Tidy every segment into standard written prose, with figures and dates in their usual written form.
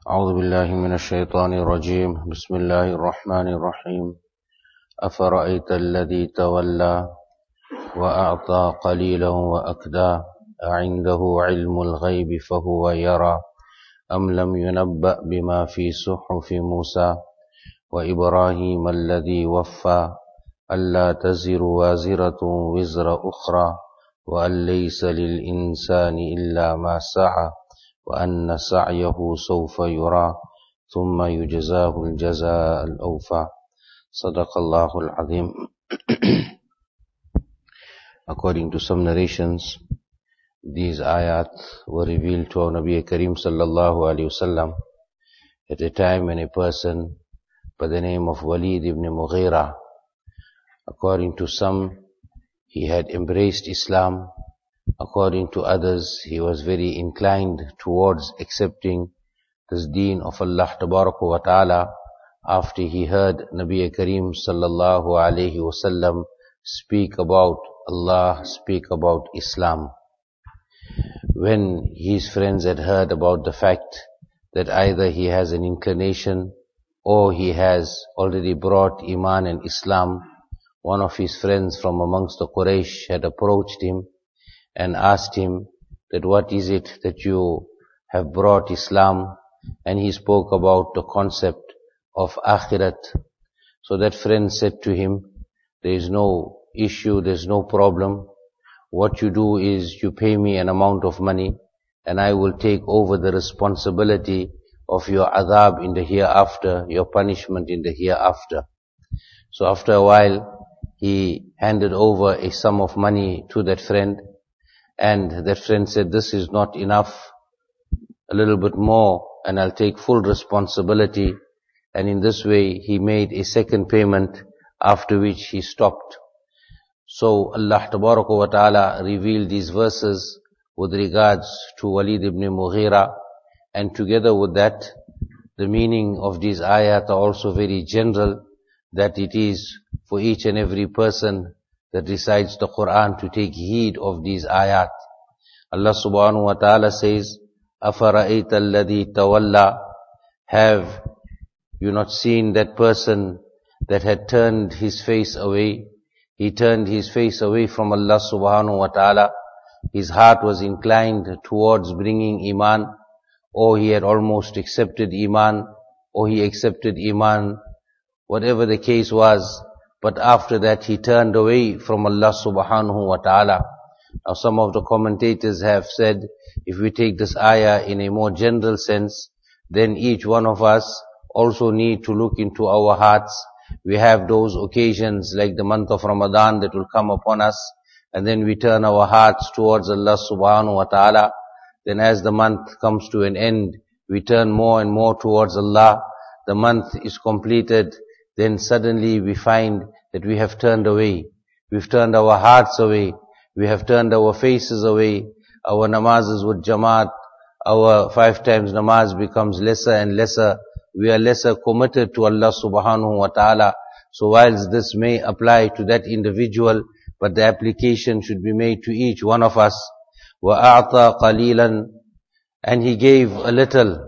أعوذ بالله من الشيطان الرجيم بسم الله الرحمن الرحيم أفرأيت الذي تولى وأعطى قليلا وأكدى أعنده علم الغيب فهو يرى أم لم ينبأ بما في صحف موسى وإبراهيم الذي وفى ألا تزر وازرة وزر أخرى وأن ليس للإنسان إلا ما سعى وأن سعيه سوف يرى ثم يجزاه الجزاء الأوفى صدق الله العظيم. According to some narrations, these ayat were revealed to our Nabi Kareem sallallahu alayhi wasallam at a time when a person by the name of Walid ibn Mughira, according to some, he had embraced Islam. According to others, he was very inclined towards accepting this deen of Allah Tabaraka wa Ta'ala after he heard Nabi Kareem sallallahu alayhi wasallam speak about Allah, speak about Islam. When his friends had heard about the fact that either he has an inclination or he has already brought Iman and Islam, one of his friends from amongst the Quraysh had approached him and asked him that what is it that you have brought Islam, and he spoke about the concept of Akhirat. So that friend said to him, there is no issue, there is no problem. What you do is you pay me an amount of money and I will take over the responsibility of your adhab in the hereafter, your punishment in the hereafter. So after a while, he handed over a sum of money to that friend, and that friend said, this is not enough, a little bit more and I'll take full responsibility. And in this way he made a second payment, after which he stopped. So Allah Tabaraka wa Ta'ala revealed these verses with regards to Walid ibn Mughira, and together with that, the meaning of these ayat are also very general, that it is for each and every person that recites the Quran to take heed of these ayat. Allah subhanahu wa ta'ala says, أَفَرَأَيْتَ الَّذِي تَوَلَّى, have you not seen that person that had turned his face away? He turned his face away from Allah subhanahu wa ta'ala. His heart was inclined towards bringing Iman, or he had almost accepted Iman, or he accepted Iman, whatever the case was. But after that he turned away from Allah subhanahu wa ta'ala. Now some of the commentators have said, if we take this ayah in a more general sense, then each one of us also need to look into our hearts. We have those occasions like the month of Ramadan that will come upon us, and then we turn our hearts towards Allah subhanahu wa ta'ala. Then as the month comes to an end, we turn more and more towards Allah. The month is completed, then suddenly we find that we have turned away. We've turned our hearts away. We have turned our faces away. Our namazes with Jamaat, our 5 times namaz becomes lesser and lesser. We are lesser committed to Allah subhanahu wa ta'ala. So whilst this may apply to that individual, but the application should be made to each one of us. وَأَعْطَى قَلِيلًا, and he gave a little.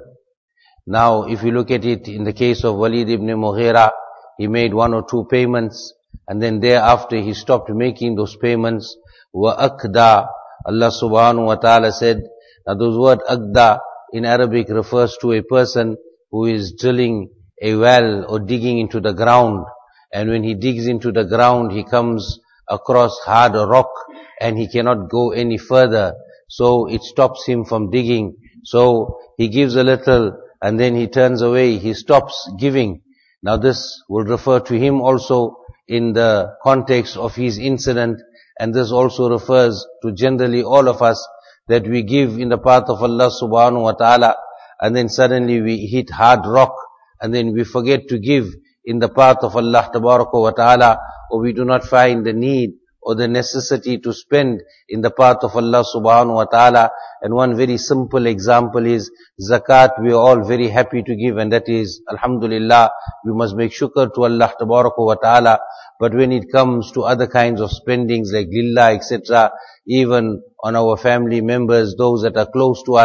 Now if you look at it in the case of Walid ibn Mughira, he made 1 or 2 payments, and then thereafter he stopped making those payments. وَأَكْدَى, Allah subhanahu wa ta'ala said, now those word akda in Arabic refers to a person who is drilling a well or digging into the ground, and when he digs into the ground he comes across hard rock and he cannot go any further, so it stops him from digging. So he gives a little and then he turns away, he stops giving. Now this will refer to him also in the context of his incident, and this also refers to generally all of us, that we give in the path of Allah subhanahu wa ta'ala, and then suddenly we hit hard rock, and then we forget to give in the path of Allah tabaraka wa ta'ala, or we do not find the need or the necessity to spend in the path of Allah subhanahu wa ta'ala. And one very simple example is zakat. We are all very happy to give, and that is alhamdulillah, we must make shukr to Allah tabaraka wa ta'ala. But when it comes to other kinds of spendings like lillah, etc., even on our family members, those that are close to us,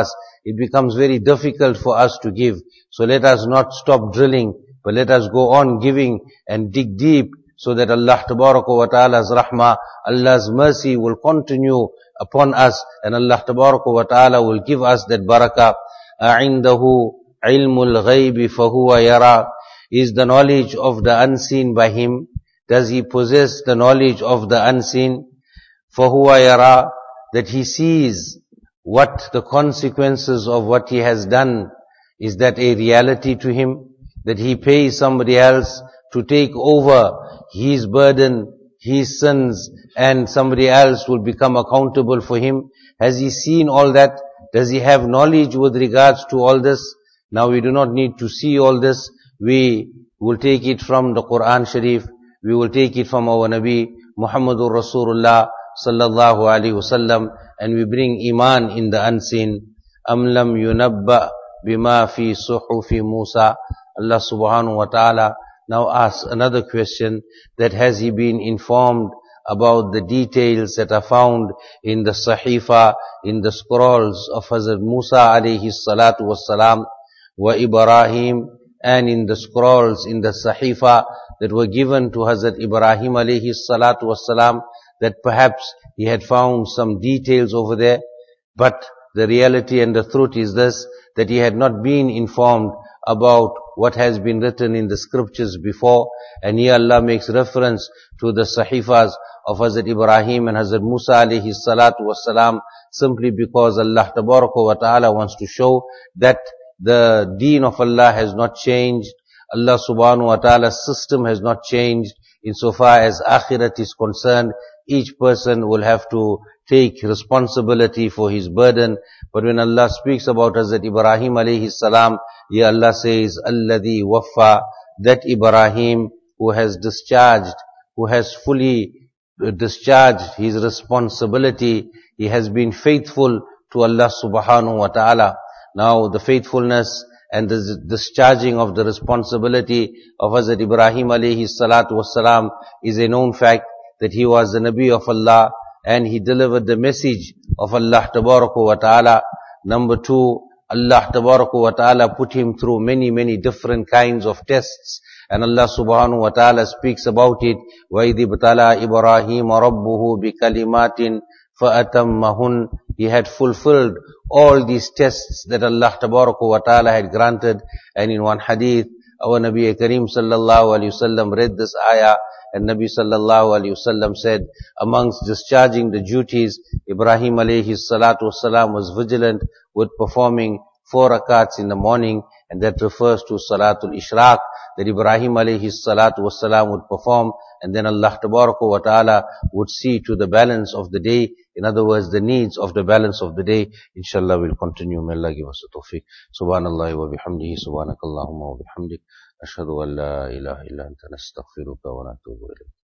it becomes very difficult for us to give. So let us not stop drilling, but let us go on giving and dig deep, so that Allah Tabaraka wa Ta'ala's rahmah, Allah's mercy will continue upon us, and Allah Tabaraka wa Ta'ala will give us that barakah. أَعِنْدَهُ عِلْمُ الْغَيْبِ فَهُوَ يَرَى. Is the knowledge of the unseen by him? Does he possess the knowledge of the unseen? فَهُوَ يَرَى, that he sees what the consequences of what he has done. Is that a reality to him? That he pays somebody else to take over his burden, his sins, and somebody else will become accountable for him? Has he seen all that? Does he have knowledge with regards to all this? Now we do not need to see all this. We will take it from the Quran Sharif. We will take it from our Nabi Muhammadur Rasulullah sallallahu alaihi wasallam, and we bring iman in the unseen. Am lam yunabba bima fi suhufi Musa. Allah subhanahu wa ta'ala now asks another question, that has he been informed about the details that are found in the Sahifa, in the scrolls of Hazrat Musa alayhi salatu wassalam, wa Ibrahim, and in the scrolls, in the Sahifa that were given to Hazrat Ibrahim alayhi salatu wassalam, that perhaps he had found some details over there. But the reality and the truth is this, that he had not been informed about what has been written in the scriptures before. And here Allah makes reference to the Sahifas of Hazrat Ibrahim and Hazrat Musa alayhi salatu wassalam, simply because Allah Tabaraka wa Ta'ala wants to show that the deen of Allah has not changed. Allah subhanahu wa ta'ala's system has not changed. Insofar as akhirat is concerned, each person will have to take responsibility for his burden. But when Allah speaks about Hazrat Ibrahim alayhi salam, here Allah says, Alladhi waffa, that Ibrahim who has discharged, who has fully discharged his responsibility, he has been faithful to Allah subhanahu wa ta'ala. Now the faithfulness and the discharging of the responsibility of Hazrat Ibrahim alayhi salatu wassalam is a known fact, that he was the Nabi of Allah and he delivered the message of Allah Tabaraka wa Ta'ala. Number two, Allah Tabaraka wa Ta'ala put him through many, many different kinds of tests, and Allah Subhanahu wa Ta'ala speaks about it. وَإِذِ ابْتَلَى إِبْرَاهِيمَ رَبُّهُ بِكَلِمَاتٍ فَأَتَمَّهُنْ. He had fulfilled all these tests that Allah Tabaraka wa Ta'ala had granted. And in one hadith, our Nabi Kareem sallallahu alayhi wasallam read this ayah, and Nabi sallallahu alayhi wasallam said, amongst discharging the duties, Ibrahim alayhi salatu wasalam was vigilant with performing 4 rakats in the morning, and that refers to Salatul Ishraq, that Ibrahim alayhi salatu wasalam would perform, and then Allah Tabaraka wa Ta'ala would see to the balance of the day. In other words, the needs of the balance of the day. Inshallah, we'll continue. May Allah give us the tawfiq. Subhanallah wa bihamdihi, subhanakallahumma wa bihamdik. Ashhadu an la ilaha illa anta nastaghfiruka wa natubu ilayk.